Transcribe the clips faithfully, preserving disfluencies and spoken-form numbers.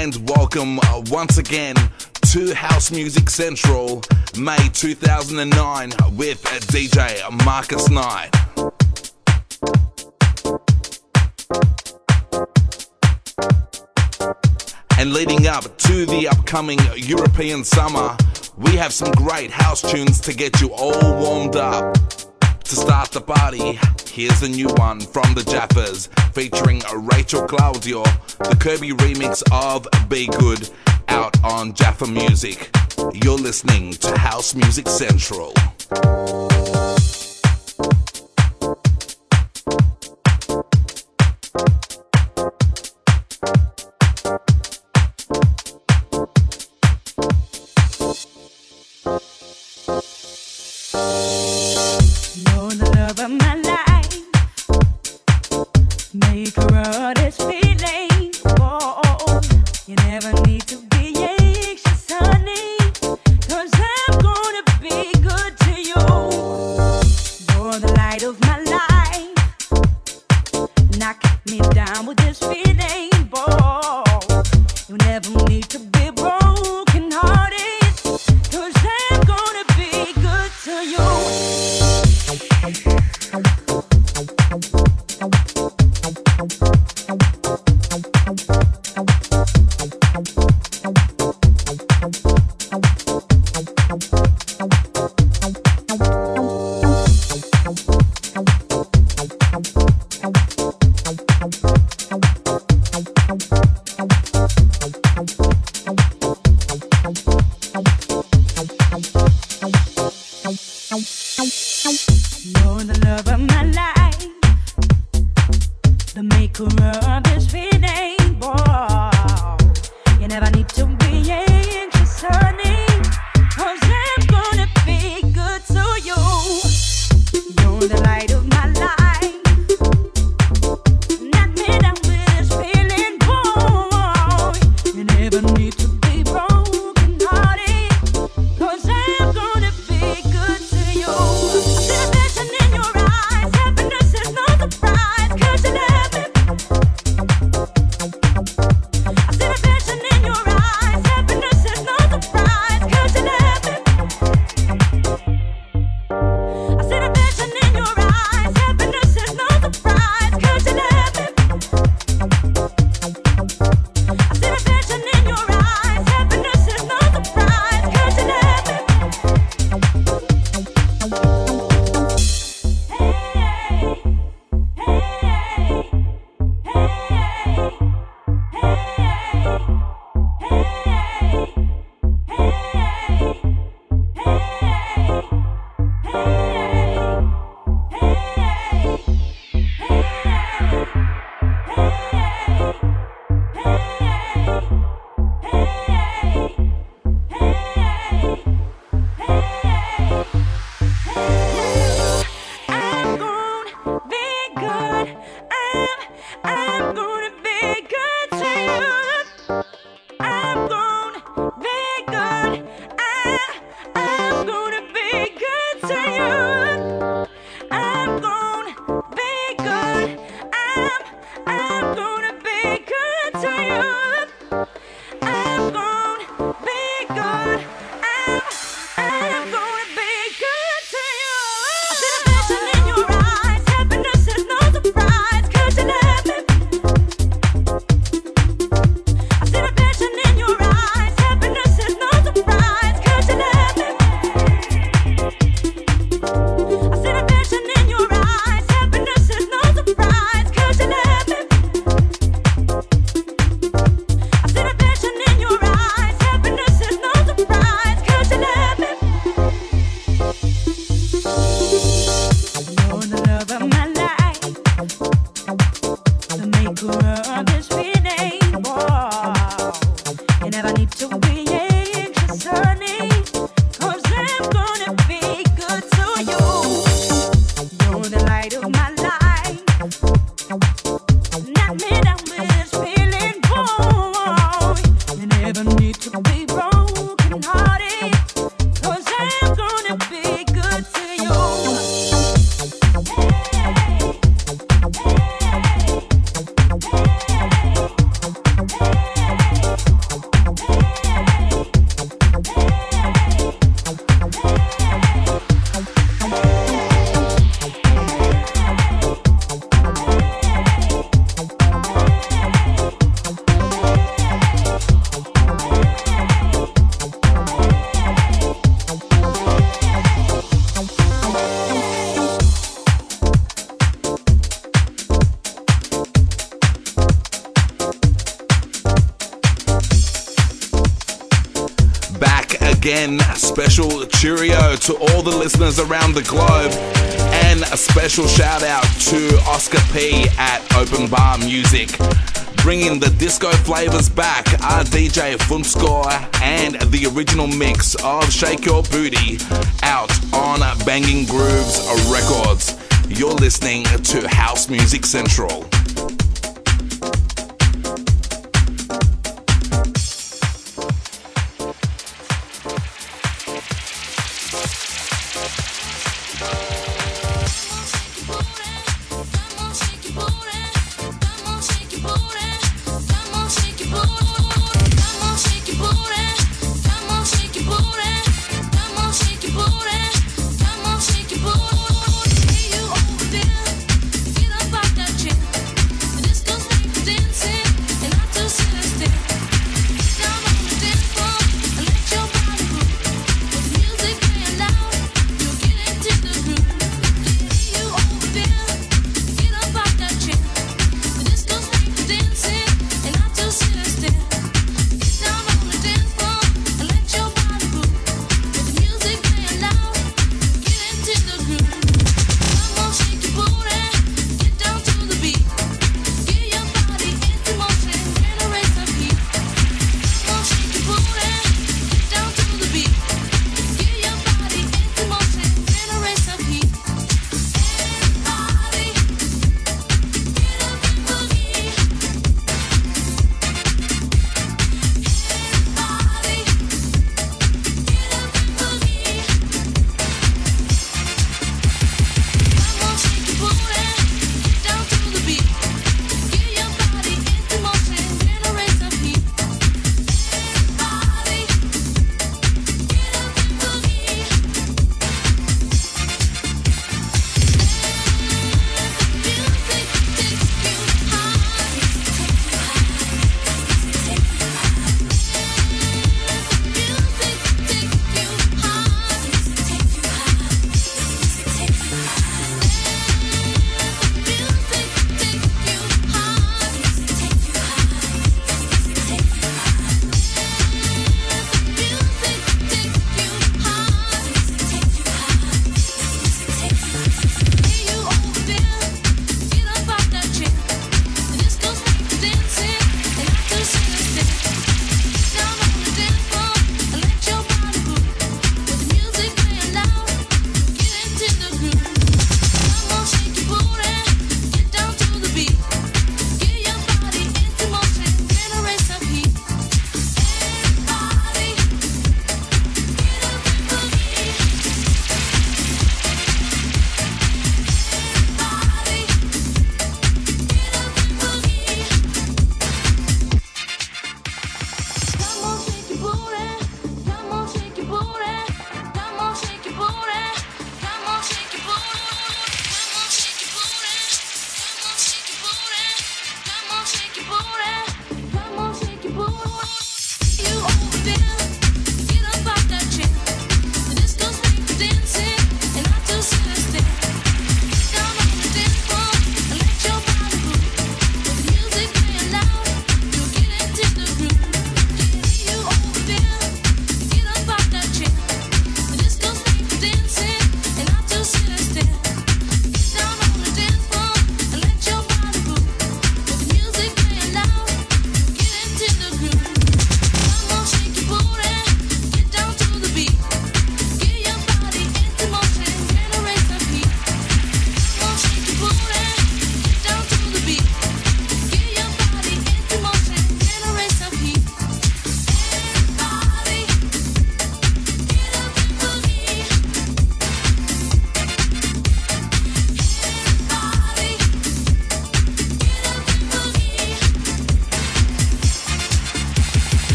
and welcome uh, once again to House Music Central, May two thousand nine, with uh, D J Marcus Knight. And leading up to the upcoming European summer, we have some great house tunes to get you all warmed up. To start the party, here's a new one from the Jaffers, featuring Rachel Claudio, the Kirby remix of Be Good, out on Jaffa Music. You're listening to House Music Central. Happiness is no surprise, 'cause you love me. Again, special cheerio to all the listeners around the globe, and a special shout out to Oscar P at Open Bar Music, bringing the disco flavors back. Our D J Funtscore and the original mix of Shake Your Booty out on Banging Grooves Records. You're listening to House Music Central. Get up off that chair.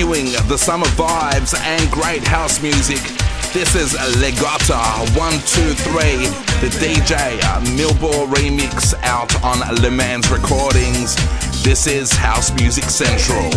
continuing the summer vibes and great house music. This is Legata one two three, the D J Milbor remix out on Le Mans Recordings. This is House Music Central.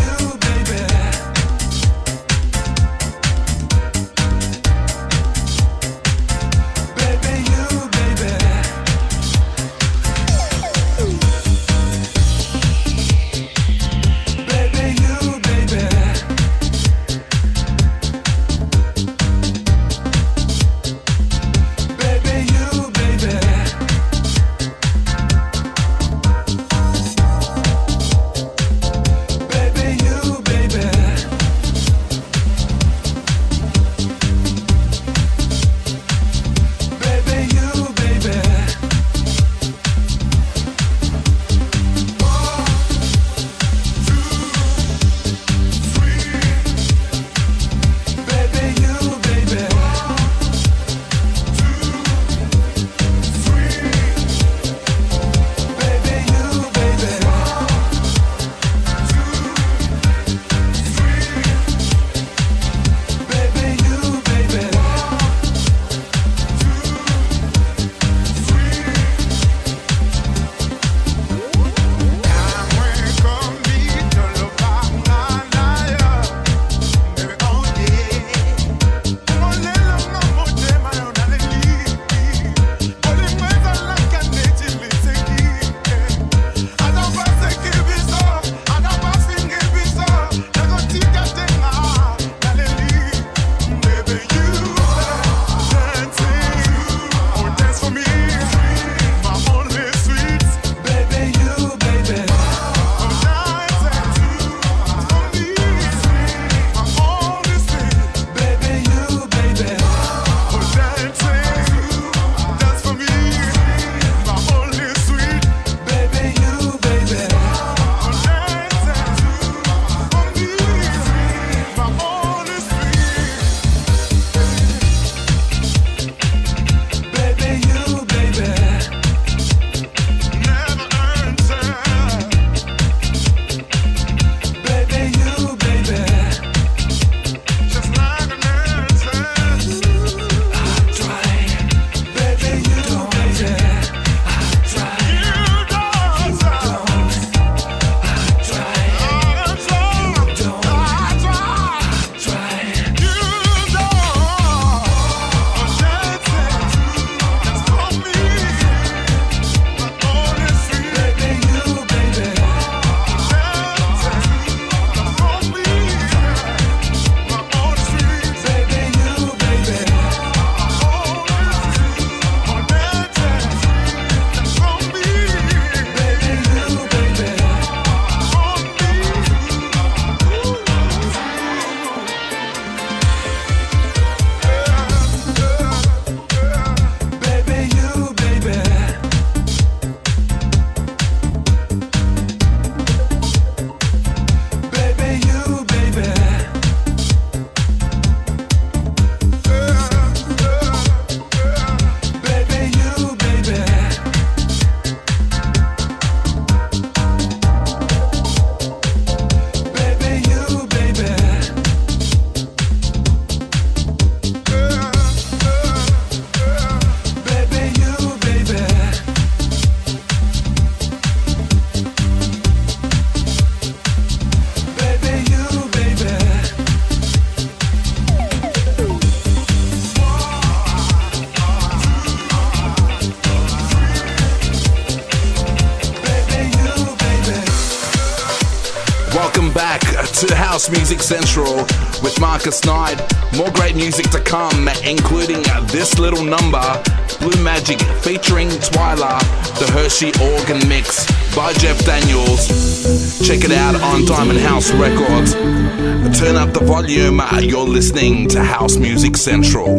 To House Music Central with Marcus Knight. More great music to come, including this little number, Blue Magic featuring Twyla, the Hershey Organ Mix by Jeff Daniels. Check it out on Diamond House Records. Turn up the volume, you're listening to House Music Central.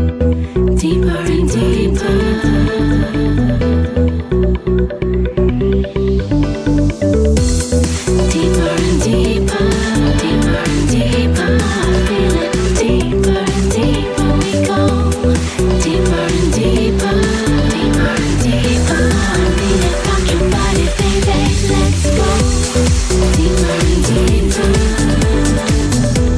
Deeper and deeper. Let's go deeper and deeper.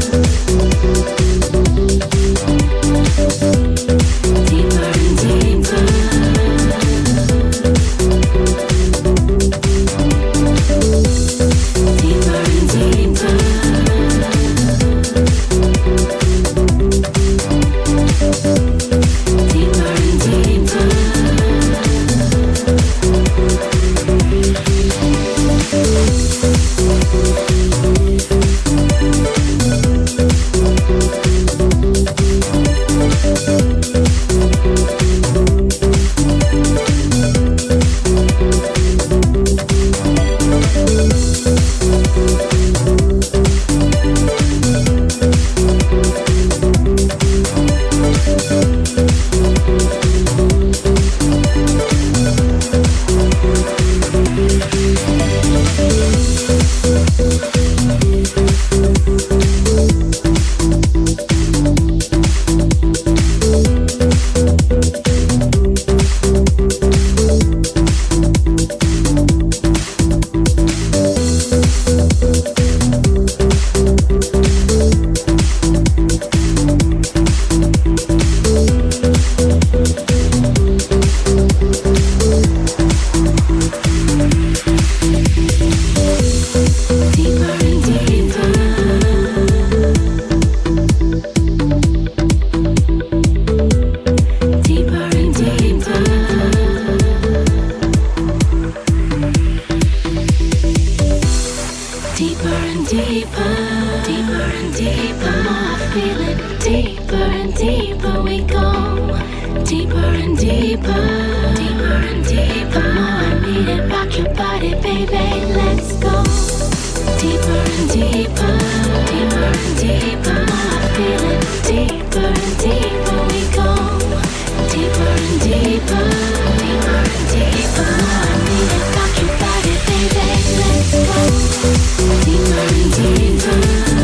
deeper we go. Deeper and deeper, deeper and deeper. The more I need it, rock your body, baby. Let's go. Deeper and deeper, deeper and deeper. The more I feel it, deeper and deeper we go. Deeper and deeper, deeper and deeper. The more I need it, rock your body, baby. Let's go. Deeper and deeper.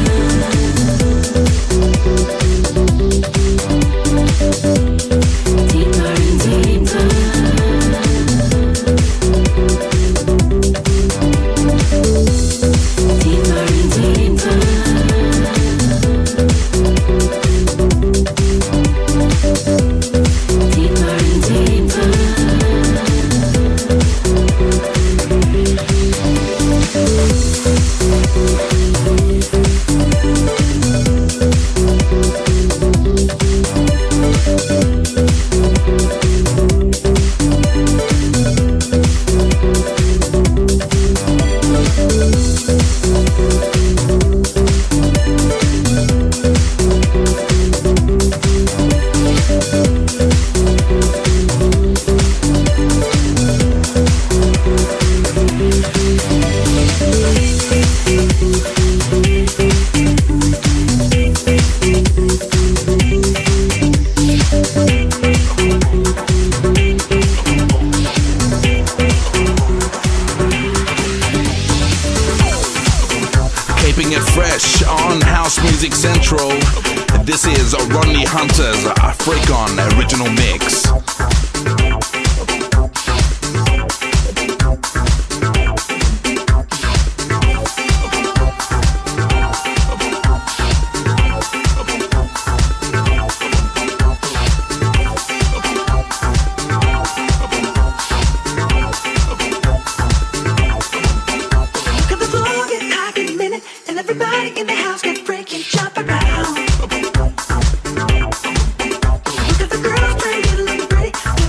Deeper and deeper. Deeper and deeper. Deeper and deeper. Keeping it fresh on House Music Central. This is Rodney Hunter's Freak On original mix. Everybody in the house get breaking, jump around. Look at the girls playing, look pretty.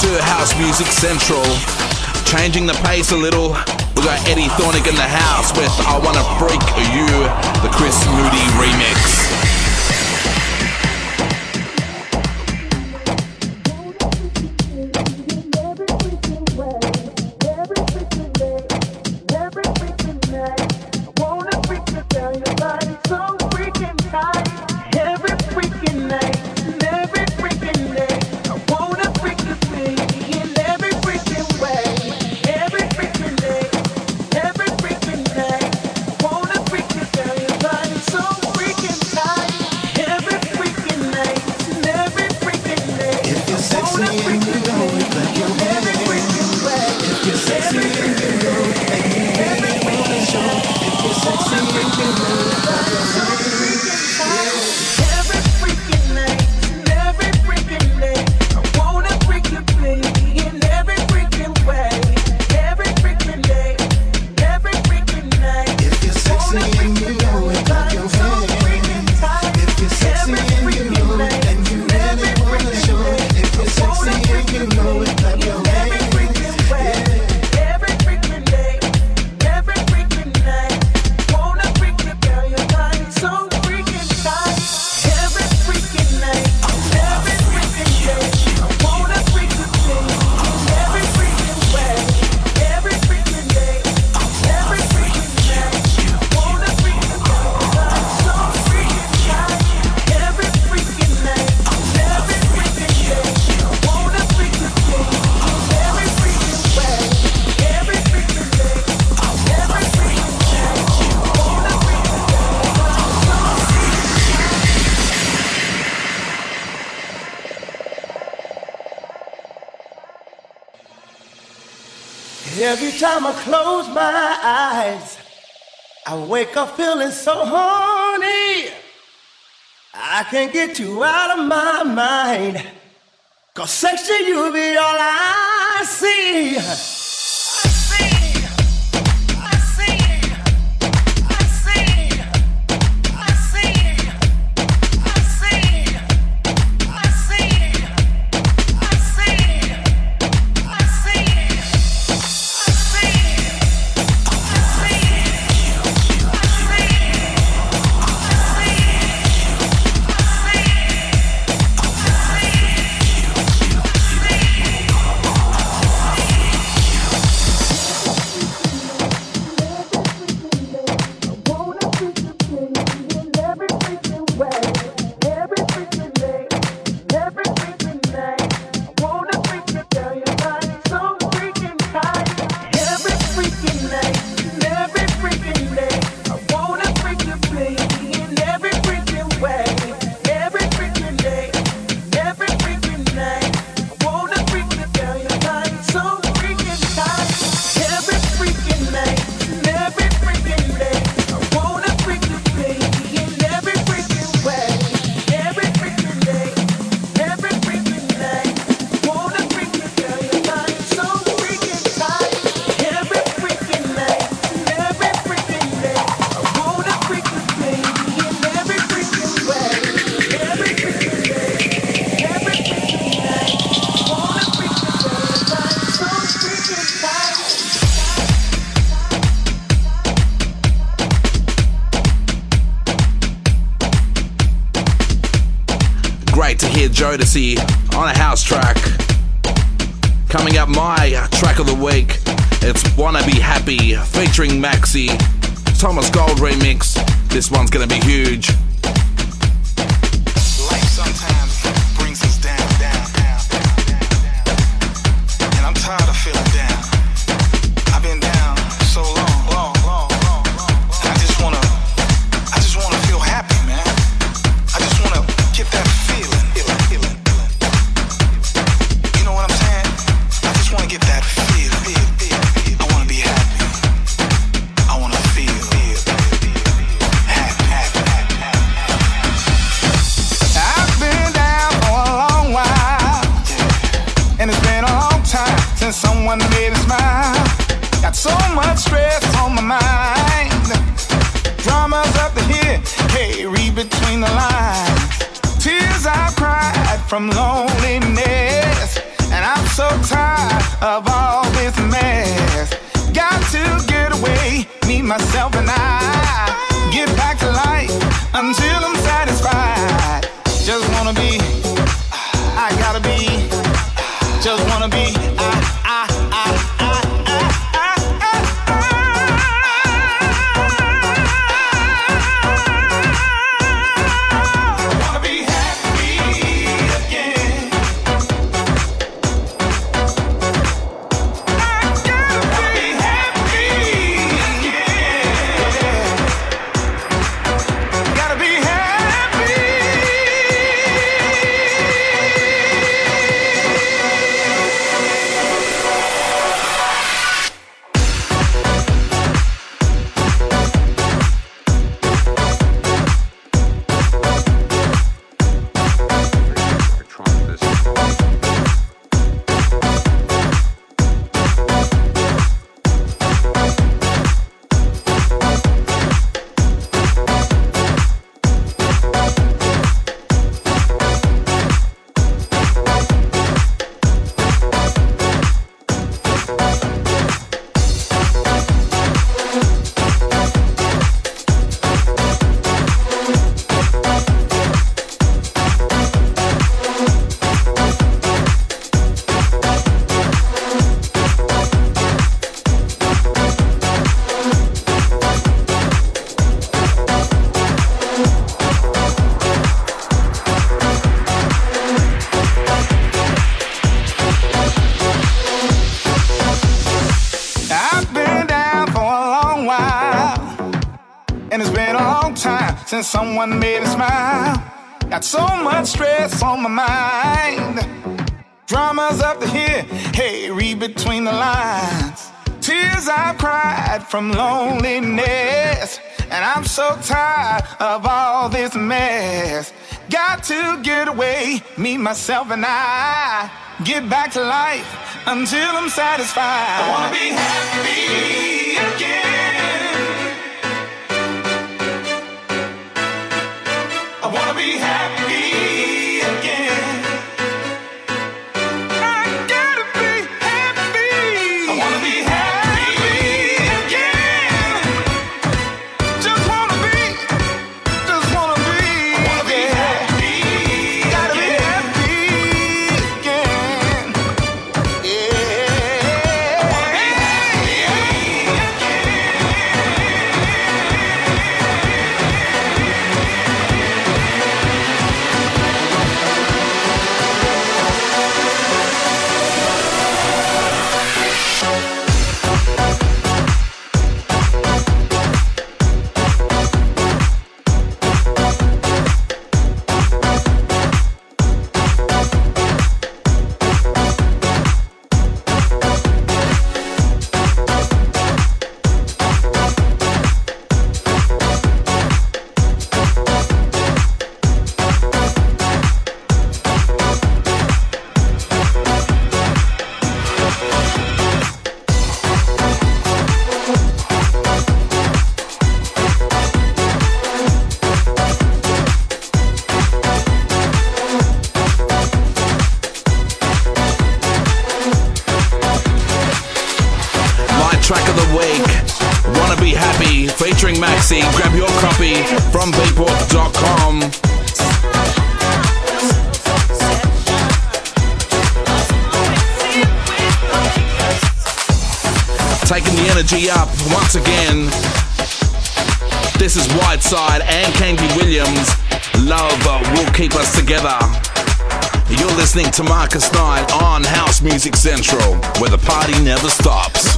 to House Music Central. Changing the pace a little, we got Eddie Thornick in the house with I Wanna Freak You, the Chris Moody remix. Every time I close my eyes, I wake up feeling so horny. I can't get you out of my mind, 'cause sex to you be all I see. Jodeci on a house track. Coming up, my track of the week, it's Wanna Be Happy featuring Maxi, Thomas Gold remix. This one's gonna be huge. Life sometimes brings us down, down, down, down, down. And I'm tired of feeling down. I've been down so long, long, long, long, long. I just wanna, I just wanna feel happy, man. I just wanna get that feeling. Get that feel, feel, feel, feel. I wanna be happy. I wanna feel, feel, happy, happy, happy, happy. I've been down for a long while, yeah. And it's been a long time since someone made me smile. Got so much stress on my mind. Drama's up to here, hey, read between the lines. Tears I've cried from loneliness, and I I'm so tired of all this mess. Got to get away, me, myself, and I. Get back to life until I'm satisfied. Just wanna be, I gotta be. Just wanna be, I, I, I, I. Since someone made me smile. Got so much stress on my mind. Drama's up to here, hey, read between the lines. Tears I've cried from loneliness. And I'm so tired of all this mess. Got to get away, me, myself, and I. Get back to life until I'm satisfied. I wanna be happy again. I wanna be happy again. I gotta be happy. I wanna be happy again. Just wanna be, just wanna be. I wanna be happy. Gotta be happy again. Yeah. I wanna be happy again. Track of the week, Wanna Be Happy, featuring Maxi. Grab your copy from beatport dot com. Taking the energy up once again. This is Whiteside and Candy Williams. Love will keep us together. You're listening to Marcus Knight on House Music Central, where the party never stops.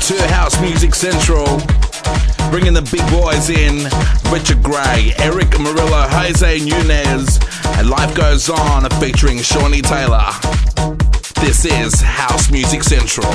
to House Music Central. Bringing the big boys in, Richard Gray, Eric Murillo, Jose Nunez, and Life Goes On featuring Shawnee Taylor. This is House Music Central.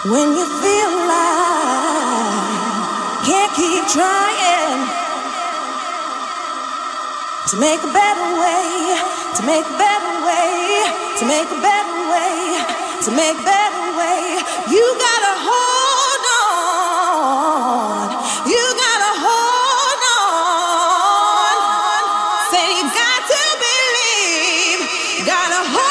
When you feel like can't keep trying to make a better way, to make a better way, to make a better way, to make a better way, you gotta hold on. You gotta hold on. Say you got to believe. You gotta hold on.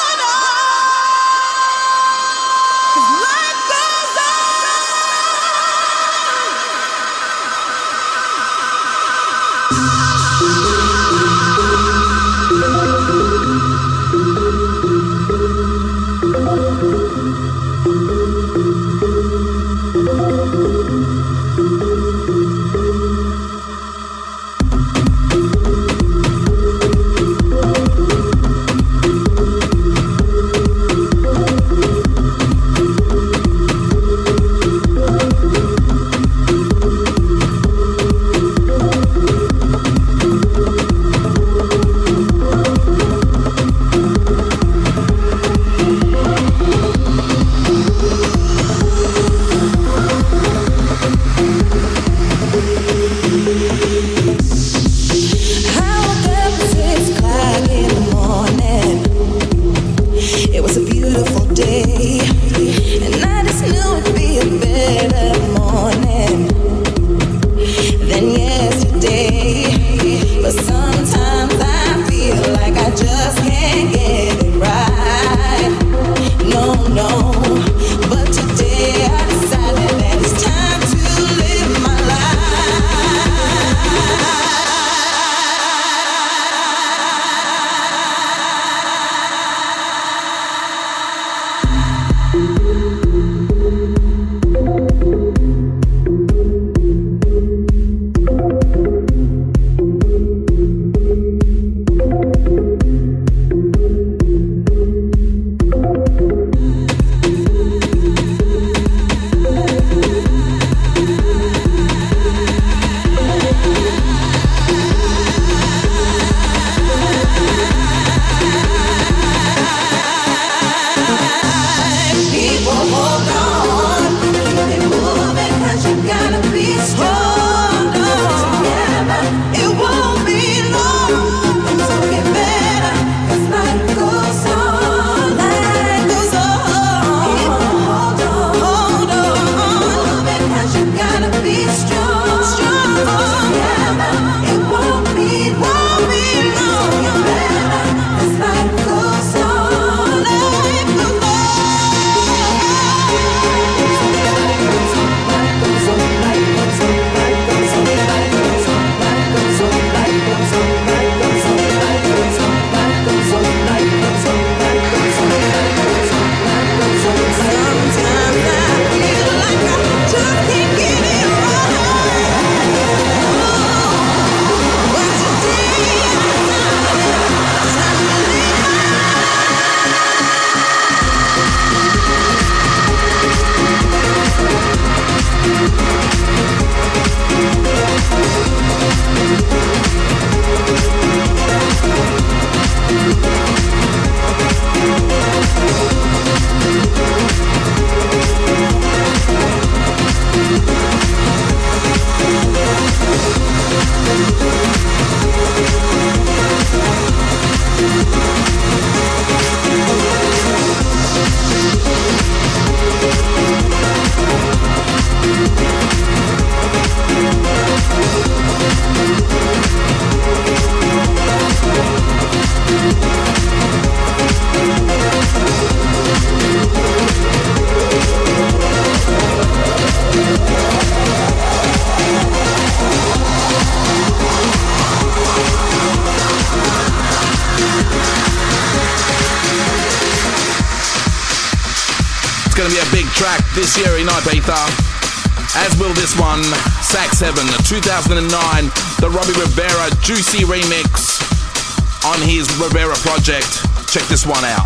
This year in Ibiza, as will this one, Sax seven, two thousand nine, the Robbie Rivera Juicy remix on his Rivera project. Check this one out.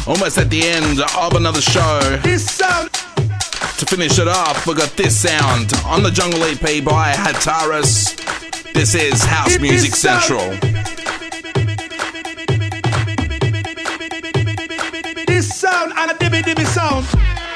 Almost at the end of another show. This sound. To finish it off, we got this sound on the Jungle E P by Hataris. This is House Music Central. This sound and a dibby dibby sound.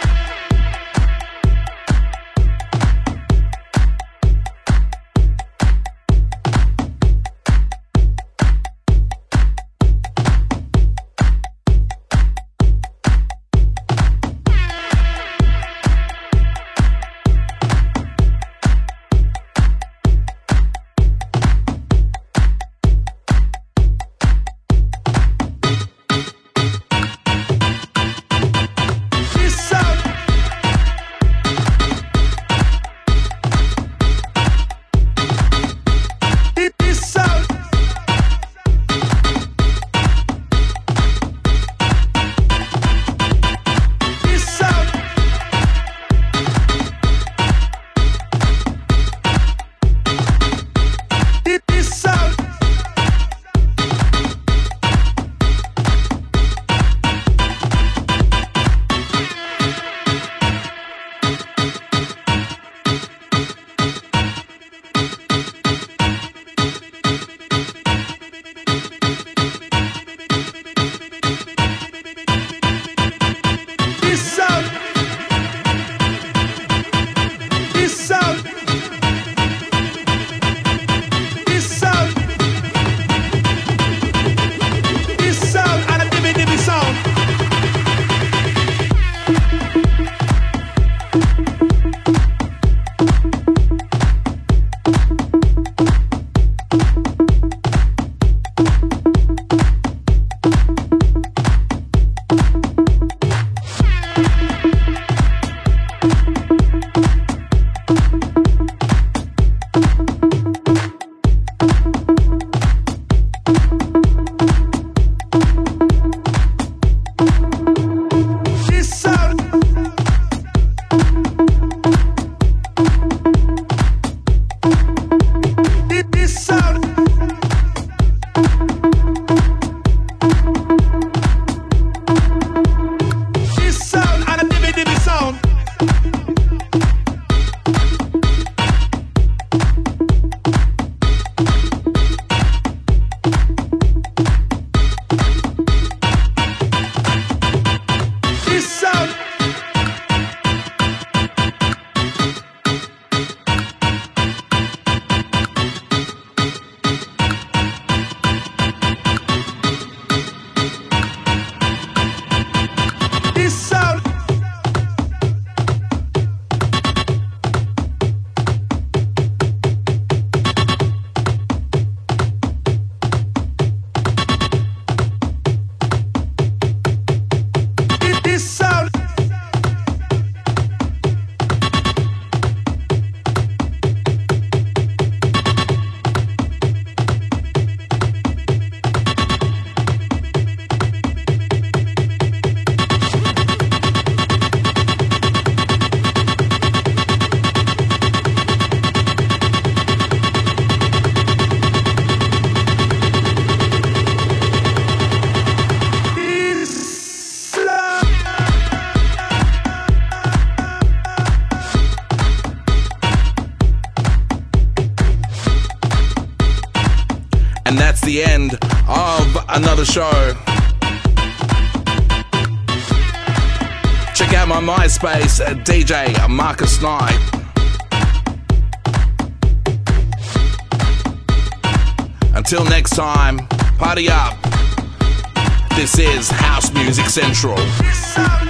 And that's the end of another show. Check out my MySpace, D J Marcus Knight. Until next time, party up. This is House Music Central.